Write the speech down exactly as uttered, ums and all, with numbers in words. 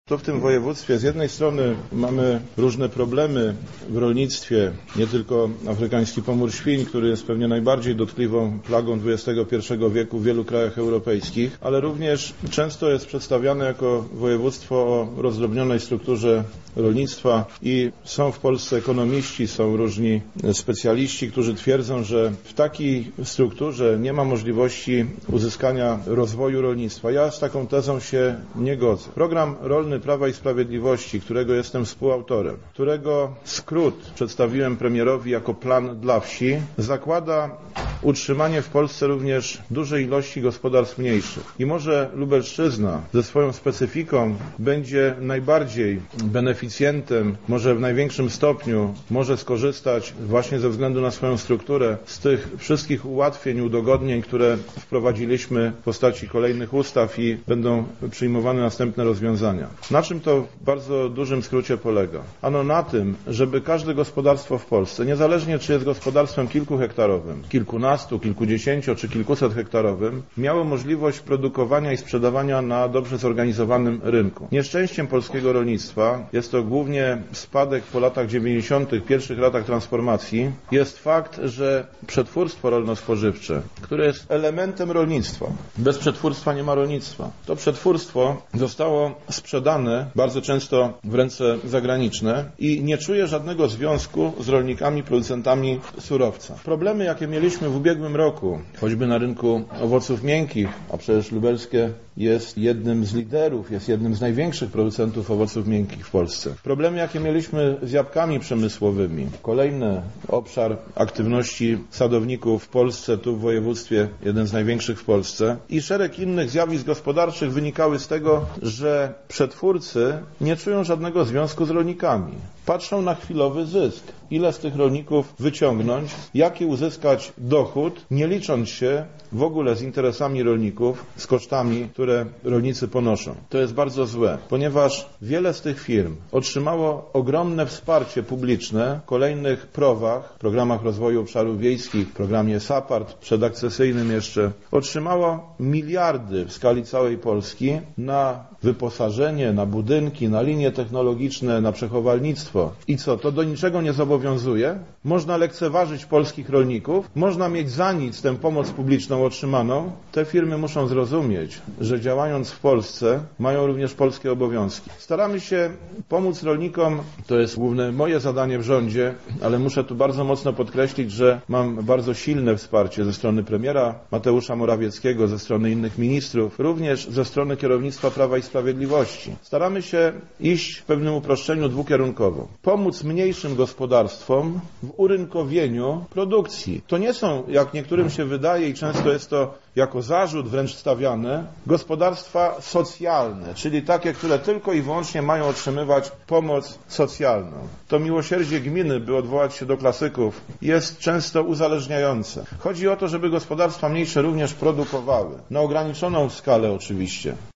To w tym województwie z jednej strony mamy różne problemy w rolnictwie, nie tylko afrykański pomór świń, który jest pewnie najbardziej dotkliwą plagą dwudziestego pierwszego wieku w wielu krajach europejskich, ale również często jest przedstawiane jako województwo o rozdrobnionej strukturze rolnictwa i są w Polsce ekonomiści, są różni specjaliści, którzy twierdzą, że w takiej strukturze nie ma możliwości uzyskania rozwoju rolnictwa. Ja z taką tezą się nie godzę. Program rolny Prawa i Sprawiedliwości, którego jestem współautorem, którego skrót przedstawiłem premierowi jako plan dla wsi, zakłada utrzymanie w Polsce również dużej ilości gospodarstw mniejszych. I może Lubelszczyzna ze swoją specyfiką będzie najbardziej beneficjentem, może w największym stopniu może skorzystać właśnie ze względu na swoją strukturę z tych wszystkich ułatwień, udogodnień, które wprowadziliśmy w postaci kolejnych ustaw i będą przyjmowane następne rozwiązania. Na czym to w bardzo dużym skrócie polega? Ano na tym, żeby każde gospodarstwo w Polsce, niezależnie czy jest gospodarstwem kilkuhektarowym, kilkunastu, kilkudziesięciu czy kilkuset hektarowym, miało możliwość produkowania i sprzedawania na dobrze zorganizowanym rynku. Nieszczęściem polskiego rolnictwa, jest to głównie spadek po latach dziewięćdziesiątych, pierwszych latach transformacji, jest fakt, że przetwórstwo rolno-spożywcze, które jest elementem rolnictwa, bez przetwórstwa nie ma rolnictwa, to przetwórstwo zostało sprzedane bardzo często w ręce zagraniczne i nie czuje żadnego związku z rolnikami, producentami surowca. Problemy, jakie mieliśmy w ubiegłym roku, choćby na rynku owoców miękkich, a przecież lubelskie jest jednym z liderów, jest jednym z największych producentów owoców miękkich w Polsce. Problemy, jakie mieliśmy z jabłkami przemysłowymi, kolejny obszar aktywności sadowników w Polsce, tu w województwie, jeden z największych w Polsce, i szereg innych zjawisk gospodarczych wynikały z tego, że przetwórcy nie czują żadnego związku z rolnikami. Patrzą na chwilowy zysk. Ile z tych rolników wyciągnąć, jaki uzyskać dochód, nie licząc się w ogóle z interesami rolników, z kosztami, które rolnicy ponoszą. To jest bardzo złe, ponieważ wiele z tych firm otrzymało ogromne wsparcie publiczne w kolejnych prowach, programach rozwoju obszarów wiejskich, programie SAPARD, przedakcesyjnym jeszcze, otrzymało miliardy w skali całej Polski na wyposażenie, na budynki, na linie technologiczne, na przechowalnictwo. I co, to do niczego nie zobowiązuje? Można lekceważyć polskich rolników, można mieć za nic tę pomoc publiczną otrzymaną. Te firmy muszą zrozumieć, że działając w Polsce mają również polskie obowiązki. Staramy się pomóc rolnikom, to jest główne moje zadanie w rządzie, ale muszę tu bardzo mocno podkreślić, że mam bardzo silne wsparcie ze strony premiera Mateusza Morawieckiego, ze strony innych ministrów, również ze strony kierownictwa Prawa i Sprawiedliwości. Staramy się iść w pewnym uproszczeniu dwukierunkowo. Pomóc mniejszym gospodarstwom w urynkowieniu produkcji. To nie są, jak niektórym się wydaje i często jest to jako zarzut wręcz stawiane, gospodarstwa socjalne, czyli takie, które tylko i wyłącznie mają otrzymywać pomoc socjalną. To miłosierdzie gminy, by odwołać się do klasyków, jest często uzależniające. Chodzi o to, żeby gospodarstwa mniejsze również produkowały. Na ograniczoną skalę oczywiście.